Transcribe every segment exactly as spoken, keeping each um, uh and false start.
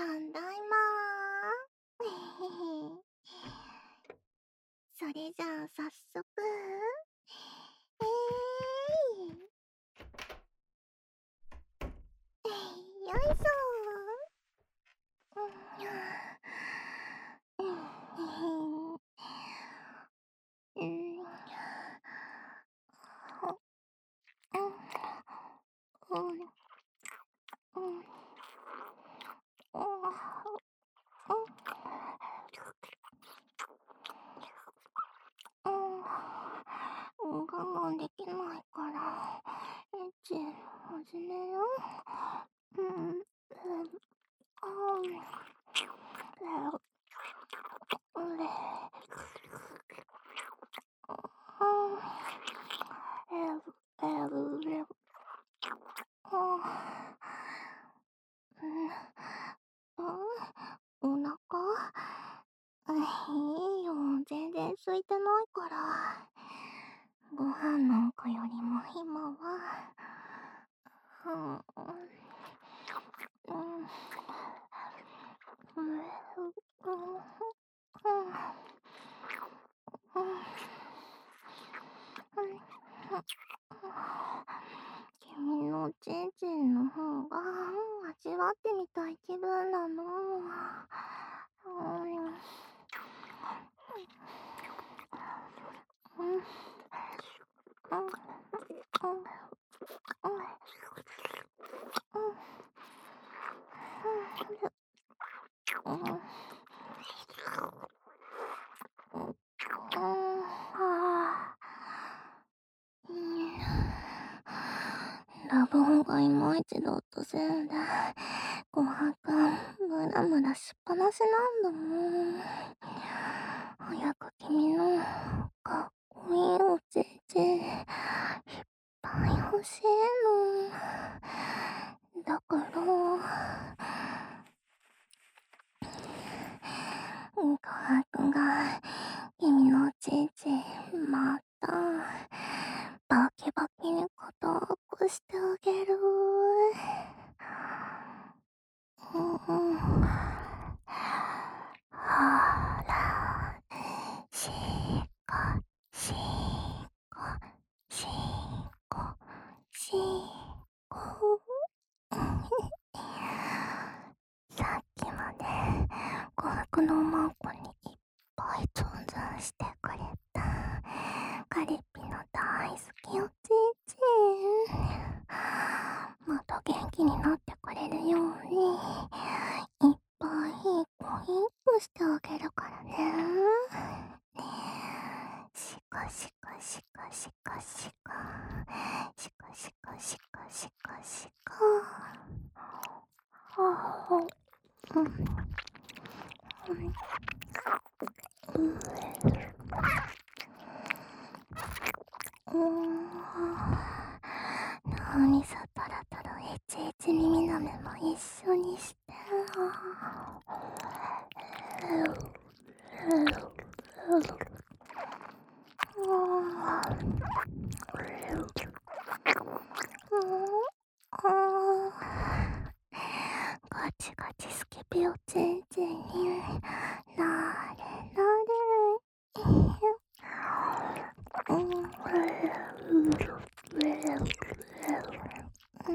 たんだいまー。それじゃあ早速、えーい、えいよいしょー。うん、うん、うん、うん、うん、うん、うん、我慢できないから、エッチ始めよう。うん、うん、あー、うん、えー、うん、お腹いいよ、全然空いてないから。ご飯なんかよりも今は、うん、うん、うん、うん、うん、うん、君のチンチンの方が味わってみたい気分なの。うん、うん、うん、うん、うん、うん、あー、うん、ラブホがいまいちだったせいで、琥珀ムラムラしっぱなしなんだもん。早く君のかっこいいおちんちんいっぱい欲しいの。だから琥珀が君のおちんちんまたバキバキに固くしてあげる。うんうん、ほら、しーこ、しーこ、しーこ、しーこ。さっきまで琥珀のマークにいっぱい存在してくれたカリピの大好きおちんちん、もっと元気になってくれるようにいっぱいいい子いい子してあげるからね。しかしかしかしかしかしかしかしかしかしかはあ、うん、うん、うん、脳みそトロトロいちいち耳なめも一緒にして。ガチガチスキピおちんちんになれなれ。うん、うん、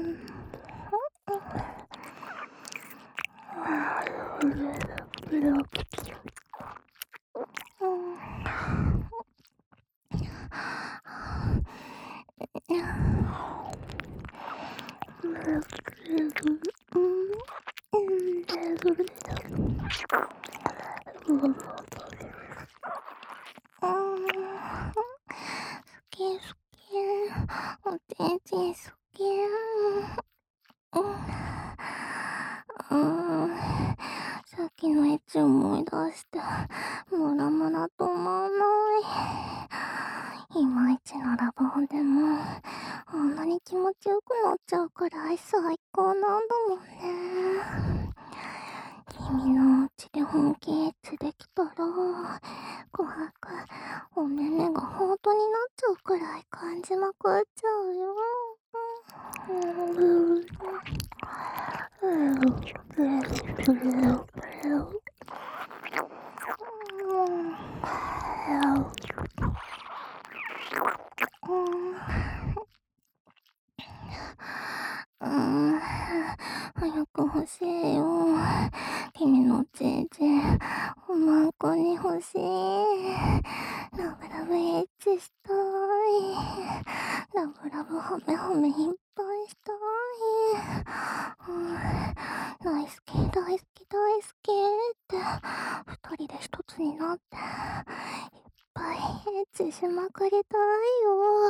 好き好き、おちんちん好き。うん、うん、さっきのエッチ思い出してムラムラ止まんない。いまいちのラブホでもあんなに気持ちよくなっちゃうくらい最高なんだもんね。君のおうちで本気エッチできたら琥珀お目目がハートになっちゃうくらい感じまくっちゃうよ。うん、うん、 うーん、早く欲しいよ。君のちいち、おまんこに欲しい。ラブラブエッチしたい。ラブラブハメハメいっぱいしたい。うん、大好き大好き大好きって二人で一つになっていっぱいエッチしまくりたいよ。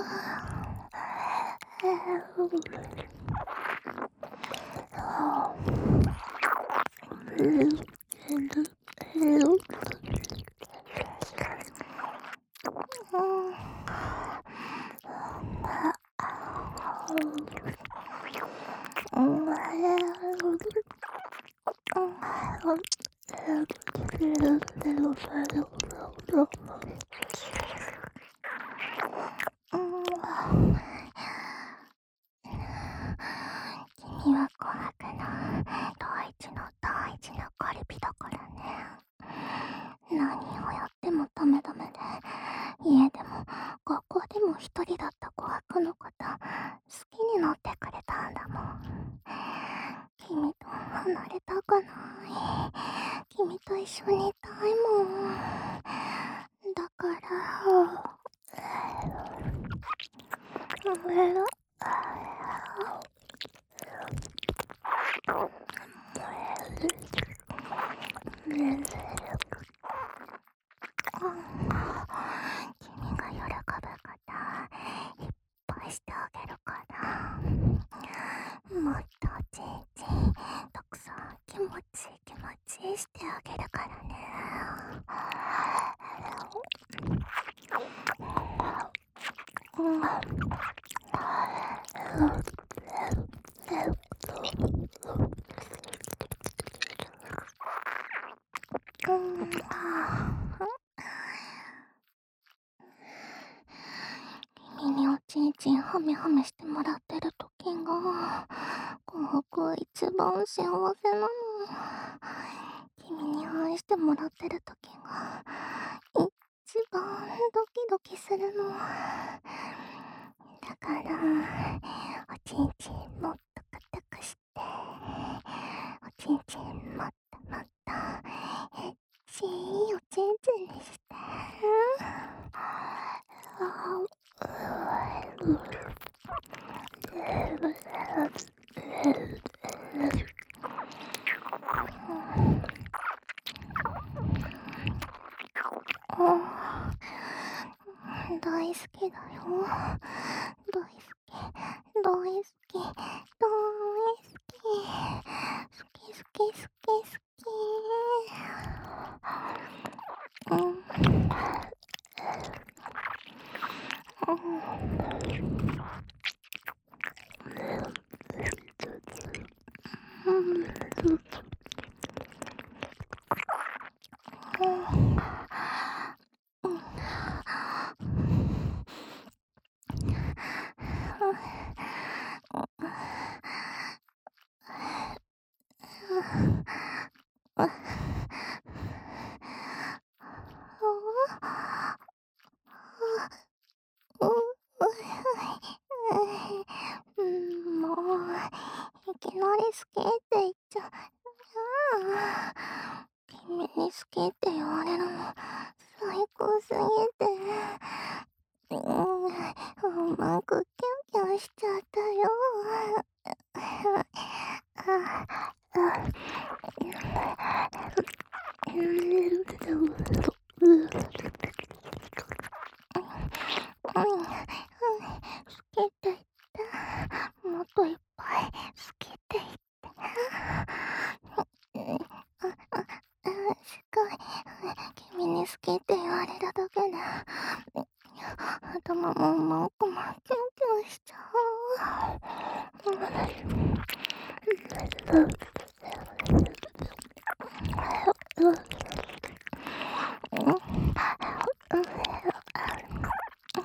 君は琥珀の大事な大事なカリピだからね。何をやってもダメダメで、家でも学校でも一人だった琥珀のこと好きになってくれたんだもん。君と離れたくない。君と一緒にいたいもん。だから君が喜ぶこといっぱいしてあげるから。もっとちいちたくさん気持ちいい気持ちいいしてあげるからね。君におちんちんハメハメしてもらってる時が琥珀一番幸せなの。君に愛してもらってる時が一番ドキドキするの。だからおちんちんもっと硬くして、おちんちんもっともっとエッチいおちんちんにして。大好きだよ。大好き大好き大好き好き好き好き好き。うんもういきなり好きって言っちゃう。君に好きって言われるの最高すぎて、うんうまくキュンキュンしちゃったよ。好きって言って、もっといっぱい好きって言って。すごい、君に好きって言われるだけで頭もなんかもキュンキュンしちゃう。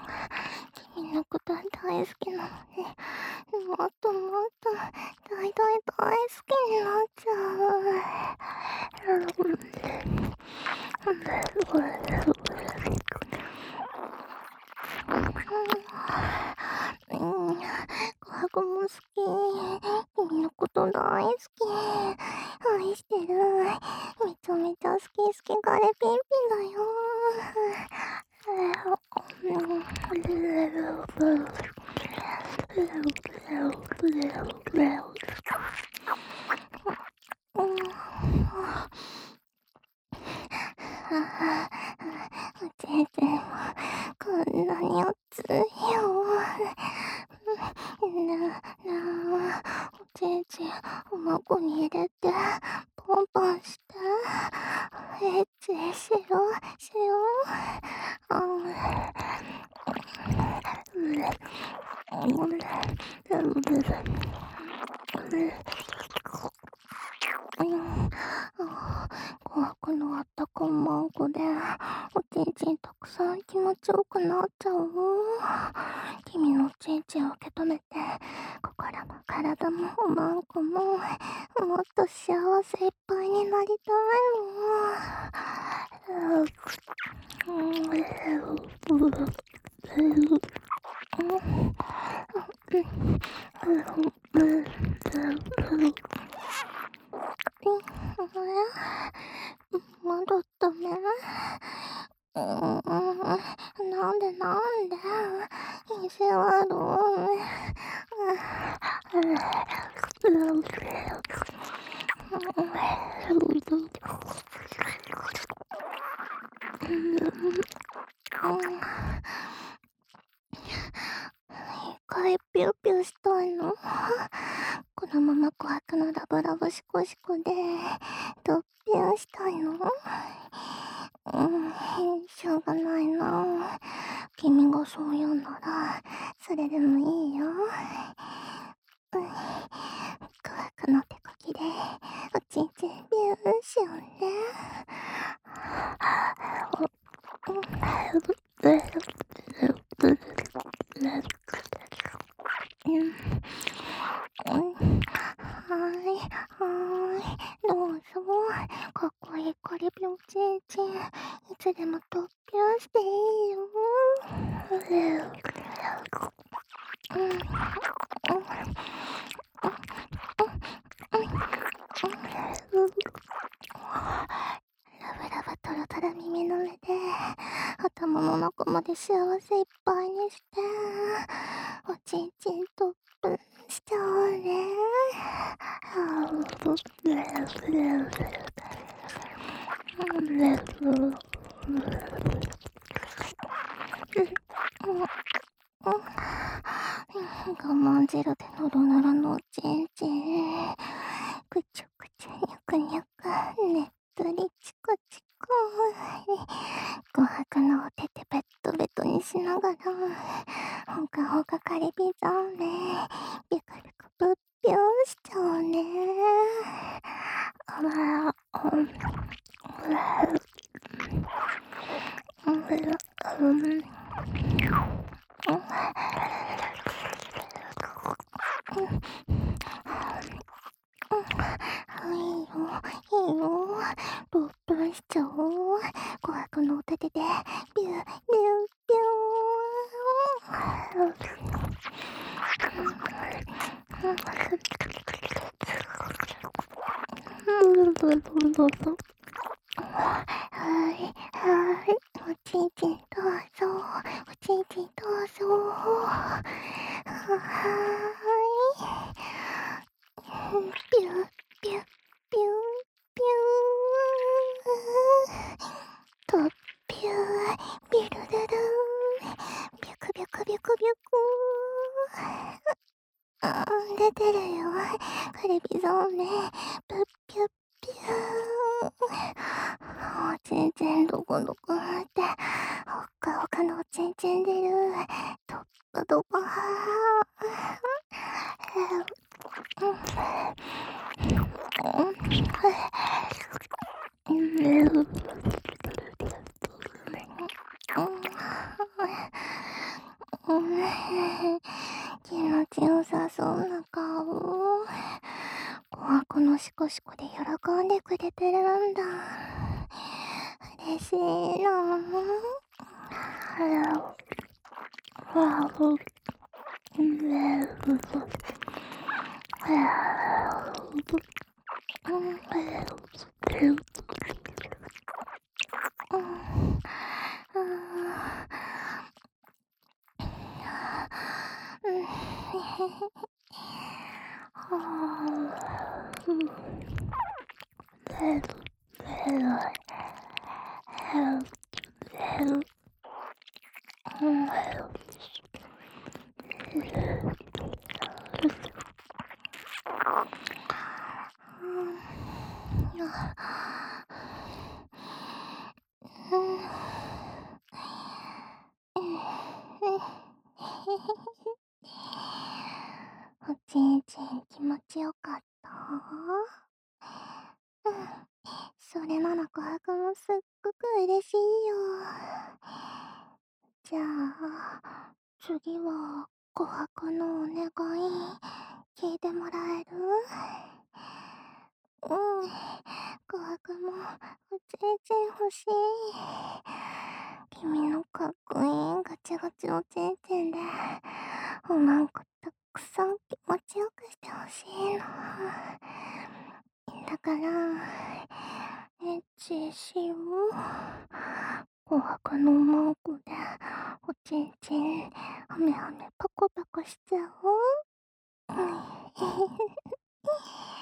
君のこと大好きなのに、もっともっと大大い大好きになっちゃう。うん、琥珀も好き。君のこと大好き。愛してる。めちゃめちゃ好き好きガレピンピンだよ。うん、おちんちんもこんなに熱いよ。な、なあ、おちんちんおまこに入れてポンポンして。エッチしよう、しよう。うん。琥珀のあったかマンコでおちんちんたくさん気持ちよくなっちゃう。君のおちんちんを受け止めて心も体もおまんこももっと幸せいっぱいになりたいの。まだダメ？うーん、なんでなんで？意地悪。一回ピューピューしたいの？このまま琥珀のラブラブシコシコでドッピュンしたいの？うん、しょうがないな。君がそう言うならそれでもいいよ。うん、琥珀の手こきでおちんちんビューンしようね。うん、はーい、はーい、どうぞ。かっこいいカリビおちんちん、いつでもトッピュンしていいよ。うん、うん、うん、うん、うん、ラブラブトロトロ耳の上で頭の中まで幸せいっぱいにしておちんちんトップしちゃおうね。我慢汁でノロノロのおちんちん、くちゅくちゅにゃくにゃく、ねっとりチコチコ。琥珀のお手でベッドベトにしながらほかほかカリビザーメビクビクプッピュンしちゃうね。あら、うん、うん、うん、いいよ、いいよ。ロップンしちゃおう。琥珀のお手手で、ビュー、ビュー、ビュー。はい、はい、おちんちんどうぞ。おちんちんどうぞ。はーい。ピュー、ピュー、ピュー、ピュー。と、ピュー、ビルルルーン。ビュクビュクビュクビュク。あー、出てるよ。カルビゾーネ。プッピュッピュー。おちんちんどこどこって。ほっかほかのおちんちん出る。ドッパドパー。気持ちよさそうな顔。 のシコシコで喜んでくれてるんだ。嬉しいなぁ。おちんちん気持ちよかった？うん。それなら琥珀もすっごく嬉しいよ。じゃあ、次は琥珀のお願い聞いてもらえる？うん。琥珀もおちんちん欲しい。君のかっこいいガチガチおちんちんで、おなんかたくさん気持ちよくしてほしいの。だから、エッチしよう。琥珀のマークで、おちんちん、はめはめパコパコしちゃおう。